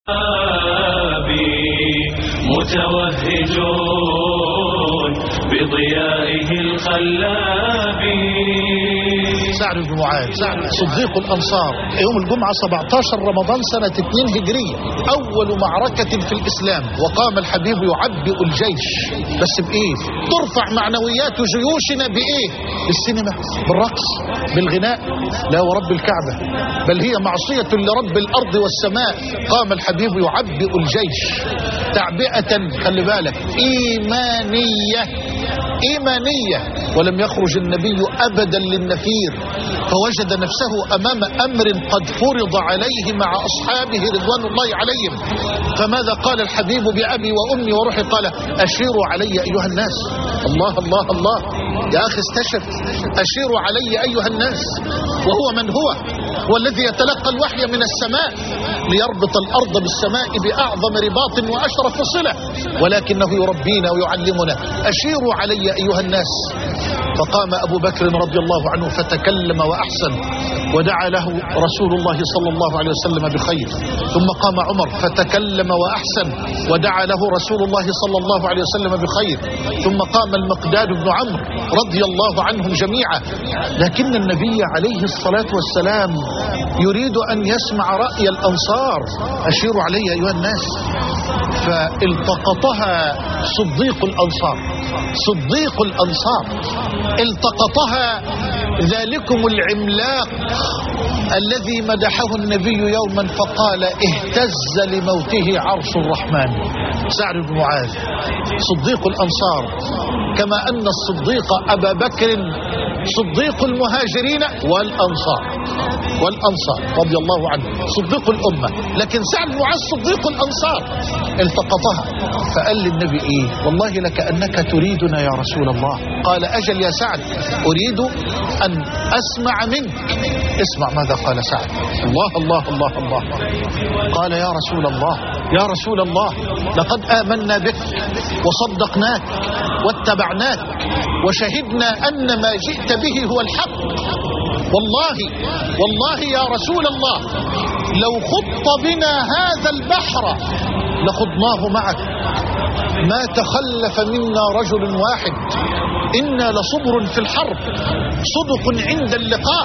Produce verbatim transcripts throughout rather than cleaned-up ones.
متوهجون بضيائه الخلاب. سعد بن معاذ صديق الأنصار يوم الجمعة سبعة عشر رمضان سنة اثنين هجرية، أول معركة في الإسلام، وقام الحبيب يعبئ الجيش. بس بإيه؟ ترفع معنويات جيوشنا بإيه؟ بالسينما، بالرقص، بالغناء؟ لا ورب الكعبة، بل هي معصية لرب الأرض والسماء. قام الحبيب يعبئ الجيش تعبئة، خلي بالك، إيمانية إيمانية. ولم يخرج النبي أبدا للنفير، فوجد نفسه أمام أمر قد فرض عليه مع أصحابه رضوان الله عليهم. فماذا قال الحبيب بأبي وأمي وروحي؟ قال: أشيروا علي أيها الناس. الله الله الله يا أخي استشف، أشيروا علي أيها الناس. وهو من هو؟ هو الذي يتلقى الوحي من السماء ليربط الأرض بالسماء بأعظم رباط وأشرف صلة، ولكنه يربينا ويعلمنا. أشيروا علي أيها الناس. فقام أبو بكر رضي الله عنه فتكلم وأحسن، ودعا له رسول الله صلى الله عليه وسلم بخير. ثم قام عمر فتكلم وأحسن، ودعا له رسول الله صلى الله عليه وسلم بخير. ثم قام المقداد بن عمرو رضي الله عنهم جميعا. لكن النبي عليه الصلاة والسلام يريد أن يسمع رأي الأنصار. أشيروا علي أيها الناس. فالتقطها صديق الأنصار، صديق الأنصار التقطها ذلكم العملاق الذي مدحه النبي يوما فقال: اهتز لموته عرش الرحمن. سعد بن معاذ صديق الأنصار، كما أن الصديق أبا بكر صديق المهاجرين والأنصار والأنصار رضي الله عنه، صديق الأمة. لكن سعد بن معاذ صديق الأنصار التقطها، فقال للنبي: إيه والله لكأنك تريدنا يا رسول الله. قال: أجل يا سعد، أريد أن أسمع منك. اسمع ماذا قال سعد. الله الله الله الله قال: يا رسول الله يا رسول الله، لقد آمنا بك وصدقناك واتبعناك وشهدنا أن ما جئت به هو الحق. والله والله يا رسول الله، لو خط بنا هذا البحر لخضناه معك، ما تخلف منا رجل واحد. إنا لصبر في الحرب، صدق عند اللقاء،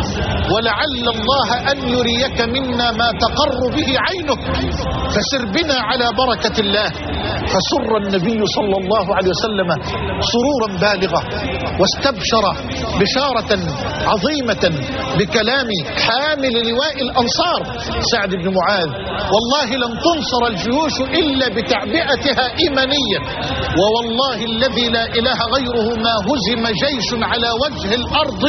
ولعل الله أن يريك منا ما تقر به عينك، فسر بنا على بركة الله. فسر النبي صلى الله عليه وسلم سرورا بالغا، واستبشر بشارة عظيمة بكلام حامل لواء الأنصار سعد بن معاذ: والله لن تنصر الجيوش إلا بتعبئتها إيمانيا، ووالله الذي لا إله غيره ما هزم جيش على وجه الأرض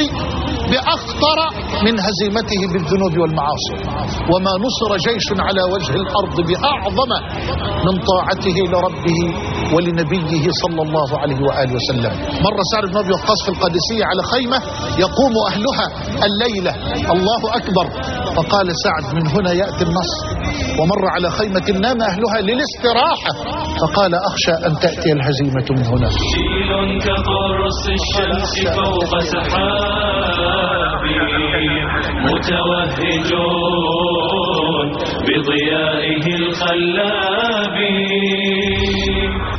بأخطر من هزيمته بالذنوب والمعاصي، وما نصر جيش على وجه الأرض بأعظم من طاعته لربه ولنبيه صلى الله عليه وآله وسلم. مر سعد بن أبي وقاص في القادسية على خيمة يقوم أهلها الليلة، الله أكبر، فقال سعد: من هنا يأتي النصر. ومر على خيمة نام أهلها للاستراحة، فقال: أخشى أن تأتي الهزيمة من هنا. جيل كقرص الشمس فوق سحاب، متوهجون بضيائه الخلاب.